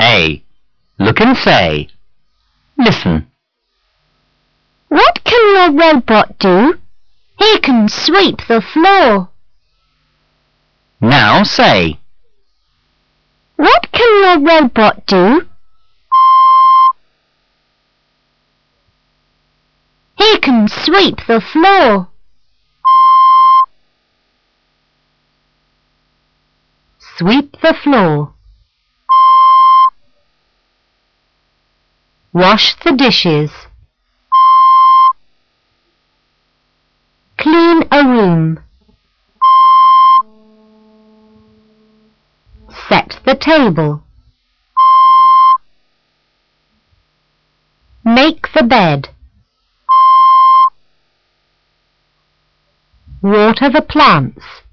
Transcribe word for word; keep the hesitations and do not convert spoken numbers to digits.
A. Look and say. Listen. What can your robot do? He can sweep the floor. Now say. What can your robot do? He can sweep the floor. Sweep the floor. Wash the dishes. Clean a room. Set the table. Make the bed. Water the plants.